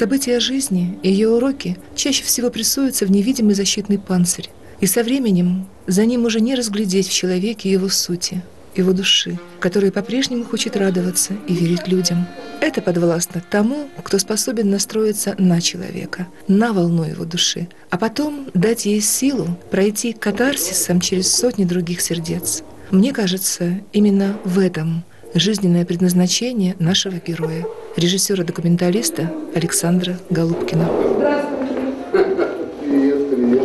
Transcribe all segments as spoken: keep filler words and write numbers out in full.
События жизни и ее уроки чаще всего прессуются в невидимый защитный панцирь. И со временем за ним уже не разглядеть в человеке его сути, его души, которая по-прежнему хочет радоваться и верить людям. Это подвластно тому, кто способен настроиться на человека, на волну его души, а потом дать ей силу пройти катарсисом через сотни других сердец. Мне кажется, именно в этом жизненное предназначение нашего героя, режиссера-документалиста Александра Голубкина. Здравствуйте. Привет, привет.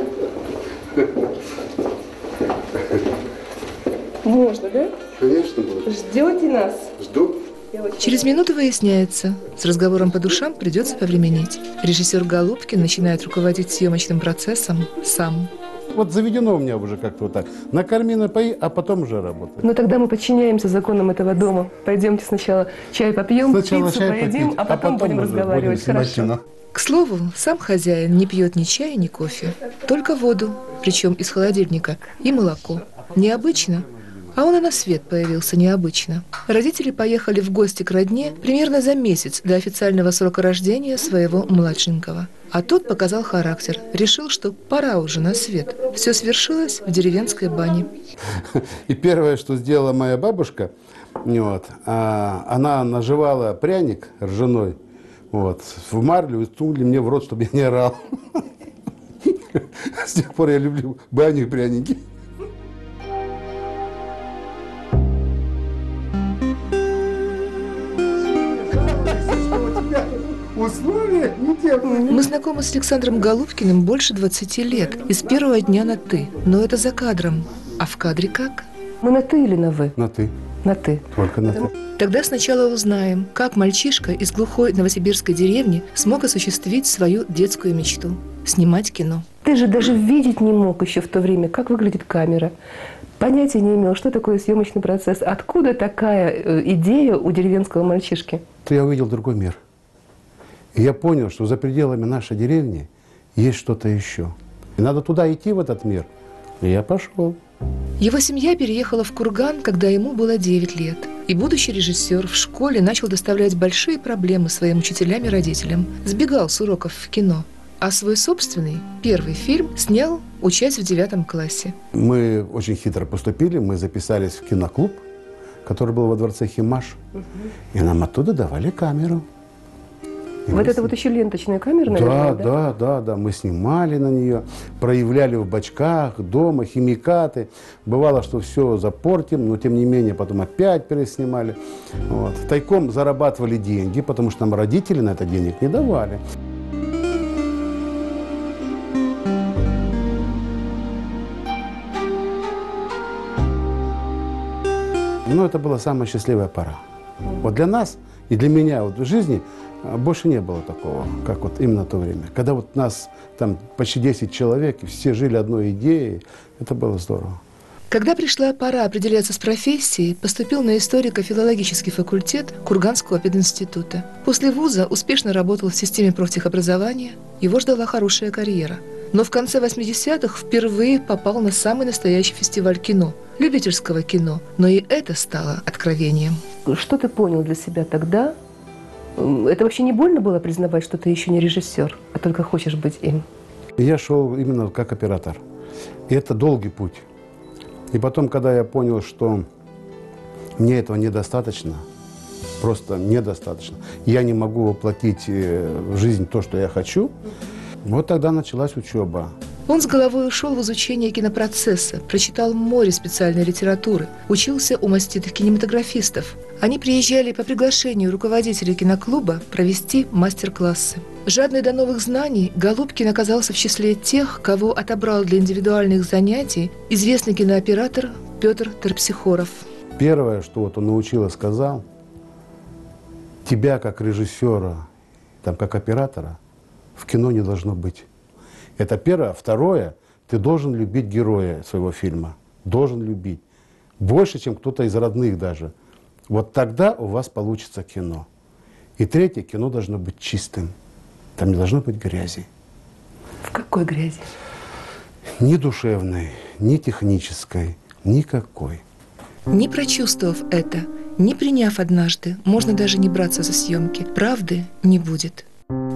Можно, да? Конечно, можно. Ждете нас? Жду. Через минуту выясняется, с разговором по душам придется повременить. Режиссер Голубкин начинает руководить съемочным процессом сам. Вот заведено у меня уже как-то вот так. Накорми, напои, а потом уже работай. Ну тогда мы подчиняемся законам этого дома. Пойдемте сначала чай попьем, Сначала пиццу чай поедим, попить, а потом, а потом будем разговаривать. будем Хорошо. кино. К слову, сам хозяин не пьет ни чая, ни кофе, только воду, причем из холодильника, и молоко. Необычно, а он и на свет появился необычно. Родители поехали в гости к родне примерно за месяц до официального срока рождения своего младшенького. А тот показал характер, решил, что пора уже на свет. Все свершилось в деревенской бане. И первое, что сделала моя бабушка, вот, она наживала пряник ржаной, вот, в марлю и сунули мне в рот, чтобы я не орал. С тех пор я люблю баню и пряники. Условия не те. Мы знакомы с Александром Голубкиным больше двадцати лет, и с первого дня на «ты». Но это за кадром. А в кадре как? Мы на «ты» или на «вы»? На «ты». На «ты». Только на «ты». Тогда сначала узнаем, как мальчишка из глухой новосибирской деревни смог осуществить свою детскую мечту – снимать кино. Ты же даже видеть не мог еще в то время, как выглядит камера. Понятия не имел, что такое съемочный процесс. Откуда такая идея у деревенского мальчишки? То я увидел другой мир. И я понял, что за пределами нашей деревни есть что-то еще. И надо туда идти, в этот мир. И я пошел. Его семья переехала в Курган, когда ему было девять лет. И будущий режиссер в школе начал доставлять большие проблемы своим учителям и родителям. Сбегал с уроков в кино. А свой собственный, первый фильм снял, учась в девятом классе. Мы очень хитро поступили. Мы записались в киноклуб, который был во дворце Химаш. Угу. И нам оттуда давали камеру. И вот это сни... вот еще ленточная камера, наверное, да, да? Да, да, да. Мы снимали на нее, проявляли в бачках, дома, химикаты. Бывало, что все запортим, но тем не менее потом опять переснимали. Вот. Тайком зарабатывали деньги, потому что нам родители на это денег не давали. Но это была самая счастливая пора. Вот для нас и для меня вот в жизни больше не было такого, как вот именно то время. Когда вот нас там почти десять человек, и все жили одной идеей, это было здорово. Когда пришла пора определяться с профессией, поступил на историко-филологический факультет Курганского пединститута. После вуза успешно работал в системе профтехобразования, его ждала хорошая карьера. Но в конце восьмидесятых впервые попал на самый настоящий фестиваль кино, любительского кино. Но и это стало откровением. Что ты понял для себя тогда? Это вообще не больно было признавать, что ты еще не режиссер, а только хочешь быть им? Я шел именно как оператор. И это долгий путь. И потом, когда я понял, что мне этого недостаточно, просто недостаточно, я не могу воплотить в жизнь то, что я хочу, вот тогда началась учеба. Он с головой ушел в изучение кинопроцесса, прочитал море специальной литературы, учился у маститых кинематографистов. Они приезжали по приглашению руководителя киноклуба провести мастер-классы. Жадный до новых знаний, Голубкин оказался в числе тех, кого отобрал для индивидуальных занятий известный кинооператор Петр Терпсихоров. Первое, что вот он научил и сказал, тебя как режиссера, там, как оператора в кино не должно быть. Это первое. Второе, ты должен любить героя своего фильма. Должен любить. Больше, чем кто-то из родных даже. Вот тогда у вас получится кино. И третье, кино должно быть чистым. Там не должно быть грязи. В какой грязи? Ни душевной, ни технической, никакой. Не прочувствовав это, не приняв однажды, можно даже не браться за съемки. Правды не будет.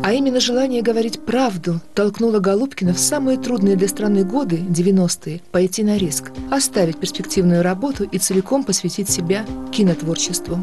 А именно желание говорить правду толкнуло Голубкина в самые трудные для страны годы, девяностые, пойти на риск, оставить перспективную работу и целиком посвятить себя кинотворчеству.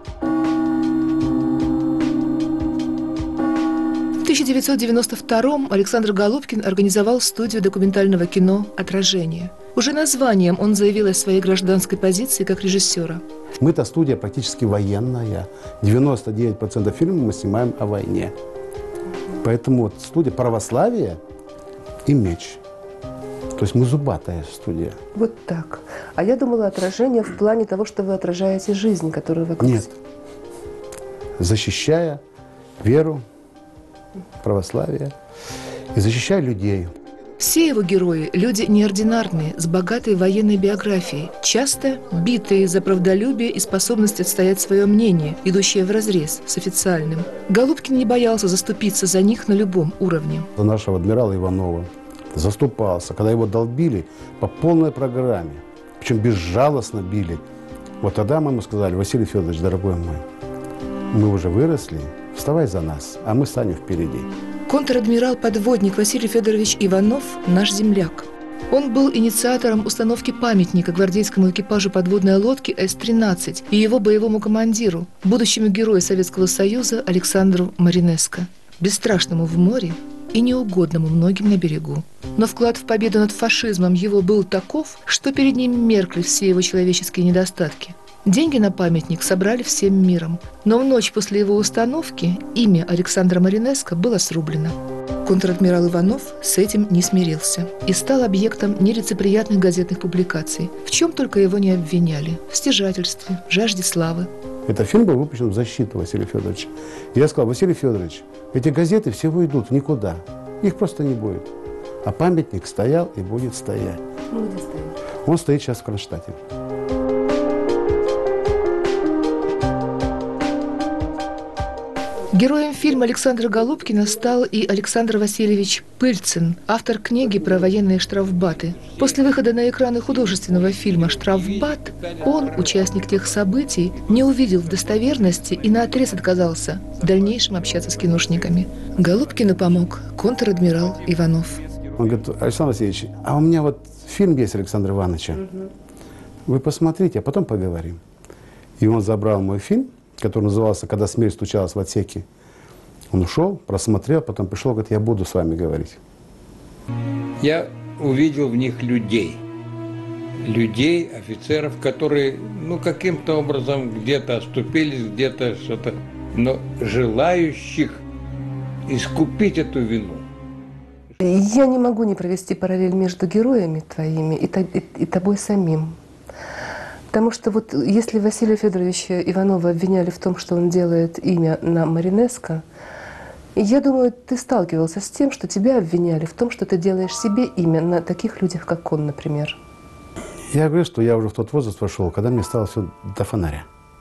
В тысяча девятьсот девяносто втором Александр Голубкин организовал студию документального кино «Отражение». Уже названием он заявил о своей гражданской позиции как режиссера. Мы-то студия практически военная. девяносто девять процентов фильмов мы снимаем о войне. Поэтому вот студия «Православие» и «Меч». То есть мы зубатая студия. Вот так. А я думала, отражение в плане того, что вы отражаете жизнь, которую вокруг. Нет. Защищая веру, православие и защищая людей. Все его герои – люди неординарные, с богатой военной биографией, часто битые за правдолюбие и способность отстоять свое мнение, идущее вразрез с официальным. Голубкин не боялся заступиться за них на любом уровне. За нашего адмирала Иванова заступался, когда его долбили по полной программе, причем безжалостно били. Вот тогда мы ему сказали: Василий Федорович, дорогой мой, мы уже выросли, вставай за нас, а мы станем впереди. Контр-адмирал-подводник Василий Федорович Иванов – наш земляк. Он был инициатором установки памятника гвардейскому экипажу подводной лодки С тринадцать и его боевому командиру, будущему герою Советского Союза Александру Маринеско, бесстрашному в море и неугодному многим на берегу. Но вклад в победу над фашизмом его был таков, что перед ним меркли все его человеческие недостатки. Деньги на памятник собрали всем миром, но в ночь после его установки имя Александра Маринеско было срублено. Контр-адмирал Иванов с этим не смирился и стал объектом нелицеприятных газетных публикаций, в чем только его не обвиняли – в стяжательстве, в жажде славы. Этот фильм был выпущен в защиту Василия Федоровича. Я сказал: Василий Федорович, эти газеты все уйдут в никуда, их просто не будет. А памятник стоял и будет стоять. Ну, где стоит? Он стоит сейчас в Кронштадте. Героем фильма Александра Голубкина стал и Александр Васильевич Пыльцин, автор книги про военные штрафбаты. После выхода на экраны художественного фильма «Штрафбат» он, участник тех событий, не увидел в достоверности и наотрез отказался в дальнейшем общаться с киношниками. Голубкину помог контр-адмирал Иванов. Он говорит: Александр Васильевич, а у меня вот фильм есть Александра Ивановича. Вы посмотрите, а потом поговорим. И он забрал мой фильм, который назывался «Когда смерть стучалась в отсеке». Он ушел, просмотрел, потом пришел, говорит: я буду с вами говорить. Я увидел в них людей. Людей, офицеров, которые, ну, каким-то образом где-то оступились, где-то что-то, но желающих искупить эту вину. Я не могу не провести параллель между героями твоими и, и, и тобой самим. Потому что вот если Василия Федоровича Иванова обвиняли в том, что он делает имя на Маринеско, я думаю, ты сталкивался с тем, что тебя обвиняли в том, что ты делаешь себе имя на таких людях, как он, например. Я говорю, что я уже в тот возраст вошел, когда мне стало все до фонаря.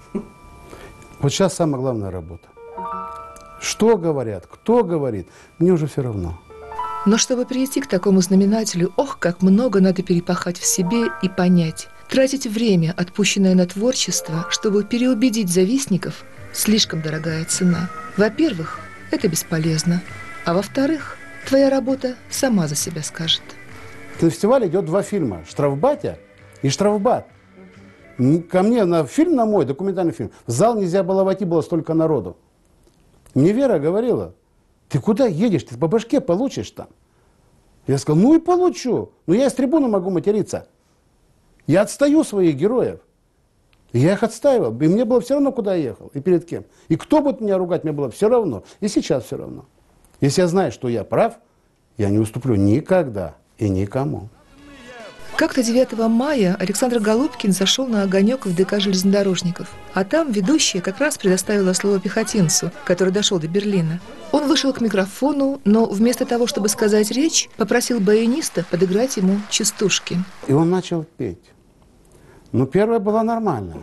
Вот сейчас самая главная работа. Что говорят, кто говорит, мне уже все равно. Но чтобы прийти к такому знаменателю, ох, как много надо перепахать в себе и понять. Тратить время, отпущенное на творчество, чтобы переубедить завистников – слишком дорогая цена. Во-первых, это бесполезно. А во-вторых, твоя работа сама за себя скажет. На фестивале идет два фильма – «Штрафбатя» и «Штрафбат». Ко мне на фильм, на мой документальный фильм, в зал нельзя было войти, было столько народу. Мне Вера говорила: ты куда едешь, ты по башке получишь там. Я сказал: ну и получу, но я с трибуны могу материться. Я отстаю своих героев. И я их отстаивал. И мне было все равно, куда я ехал и перед кем. И кто будет меня ругать, мне было все равно. И сейчас все равно. Если я знаю, что я прав, я не уступлю никогда и никому. Как-то девятого мая Александр Голубкин зашел на огонек в ДК железнодорожников. А там ведущая как раз предоставила слово пехотинцу, который дошел до Берлина. Он вышел к микрофону, но вместо того, чтобы сказать речь, попросил баяниста подыграть ему частушки. И он начал петь. Ну, первая была нормальная.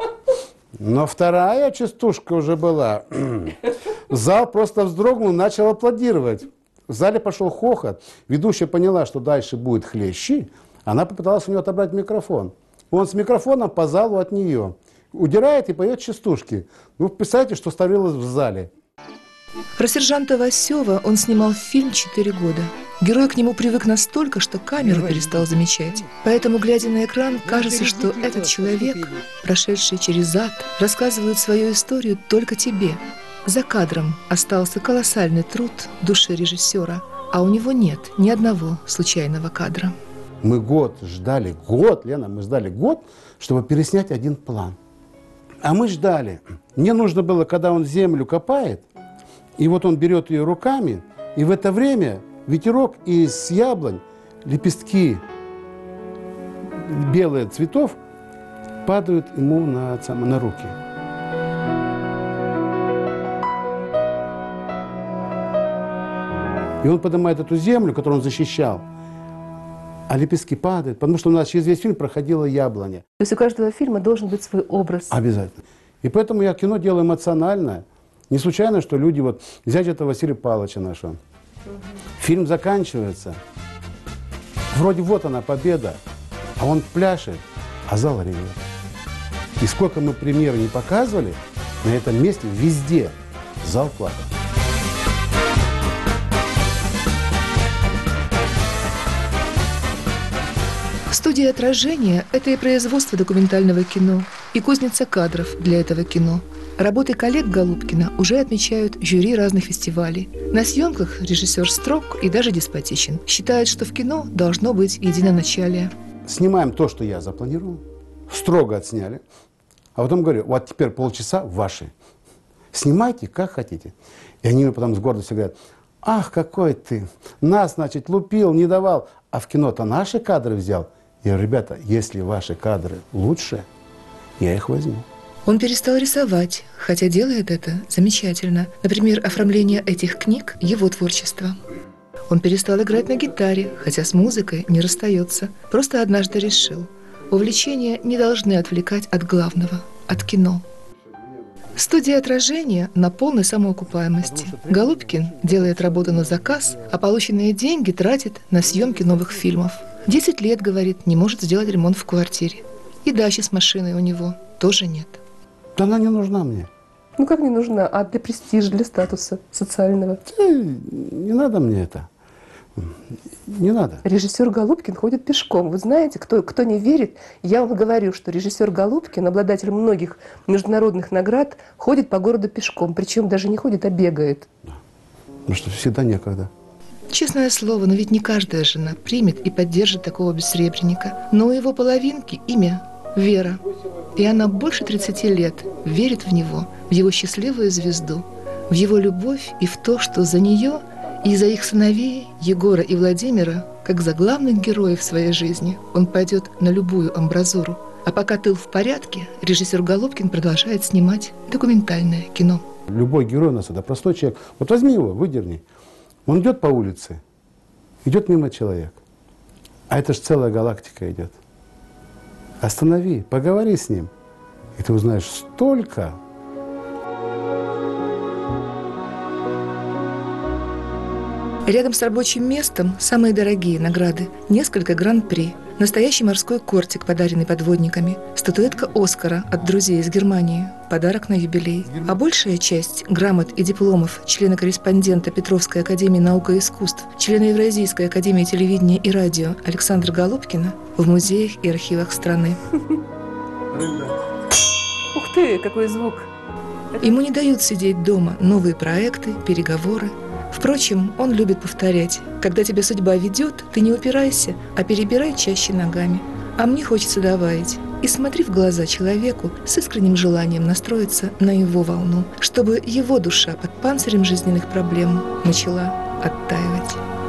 Но вторая частушка уже была. Зал просто вздрогнул, начал аплодировать. В зале пошел хохот. Ведущая поняла, что дальше будет хлещи. Она попыталась у него отобрать микрофон. Он с микрофоном по залу от нее. Удирает и поет частушки. Ну, представьте, что ставилось в зале. Про сержанта Васева он снимал фильм четыре года. Герой к нему привык настолько, что камеру перестал замечать. Поэтому, глядя на экран, кажется, что этот человек, прошедший через ад, рассказывает свою историю только тебе. За кадром остался колоссальный труд души режиссера, а у него нет ни одного случайного кадра. Мы год ждали, год, Лена, мы ждали год, чтобы переснять один план. А мы ждали. Мне нужно было, когда он землю копает, и вот он берет ее руками, и в это время ветерок из яблонь, лепестки белые цветов падают ему на, на руки. И он поднимает эту землю, которую он защищал, а лепестки падают, потому что у нас через весь фильм проходила яблоня. То есть у каждого фильма должен быть свой образ. Обязательно. И поэтому я кино делаю эмоциональное. Не случайно, что люди, вот, взять этого Василия Павловича нашего. Угу. Фильм заканчивается. Вроде вот она, победа. А он пляшет, а зал ревет. И сколько мы премьер не показывали, на этом месте везде зал плакал. Студия «Отражение» — это и производство документального кино, и кузница кадров для этого кино. Работы коллег Голубкина уже отмечают жюри разных фестивалей. На съемках режиссер строг и даже деспотичен. Считает, что в кино должно быть единоначалие. Снимаем то, что я запланировал, строго отсняли, а потом говорю, вот теперь полчаса ваши. Снимайте, как хотите. И они мне потом с гордостью говорят, ах, какой ты, нас, значит, лупил, не давал, а в кино-то наши кадры взял. Я говорю, ребята, если ваши кадры лучше, я их возьму. Он перестал рисовать, хотя делает это замечательно. Например, оформление этих книг – его творчество. Он перестал играть на гитаре, хотя с музыкой не расстается. Просто однажды решил, увлечения не должны отвлекать от главного – от кино. Студия «Отражение» на полной самоокупаемости. Голубкин делает работу на заказ, а полученные деньги тратит на съемки новых фильмов. Десять лет, говорит, не может сделать ремонт в квартире. И дачи с машиной у него тоже нет. Да она не нужна мне. Ну как не нужна? А для престижа, для статуса социального? Да, не надо мне это. Не надо. Режиссер Голубкин ходит пешком. Вы знаете, кто, кто не верит, я вам говорю, что режиссер Голубкин, обладатель многих международных наград, ходит по городу пешком. Причем даже не ходит, а бегает. Да. Потому что всегда некогда. Честное слово, но ведь не каждая жена примет и поддержит такого бессребреника. Но у его половинки имя Вера. И она больше тридцати лет верит в него, в его счастливую звезду, в его любовь и в то, что за нее и за их сыновей Егора и Владимира, как за главных героев своей жизни, он пойдет на любую амбразуру. А пока тыл в порядке, режиссер Голубкин продолжает снимать документальное кино. Любой герой у нас это простой человек. Вот возьми его, выдерни. Он идет по улице, идет мимо человека. А это же целая галактика идет. Останови, поговори с ним, и ты узнаешь столько. Рядом с рабочим местом самые дорогие награды. Несколько гран-при. Настоящий морской кортик, подаренный подводниками. Статуэтка Оскара от друзей из Германии. Подарок на юбилей. А большая часть грамот и дипломов члена-корреспондента Петровской академии наук и искусств, члена Евразийской академии телевидения и радио Александра Голубкина в музеях и архивах страны. Ух ты, какой звук! Ему не дают сидеть дома. Новые проекты, переговоры. Впрочем, он любит повторять. Когда тебя судьба ведет, ты не упирайся, а перебирай чаще ногами. А мне хочется добавить. И смотри в глаза человеку с искренним желанием настроиться на его волну, чтобы его душа под панцирем жизненных проблем начала оттаивать.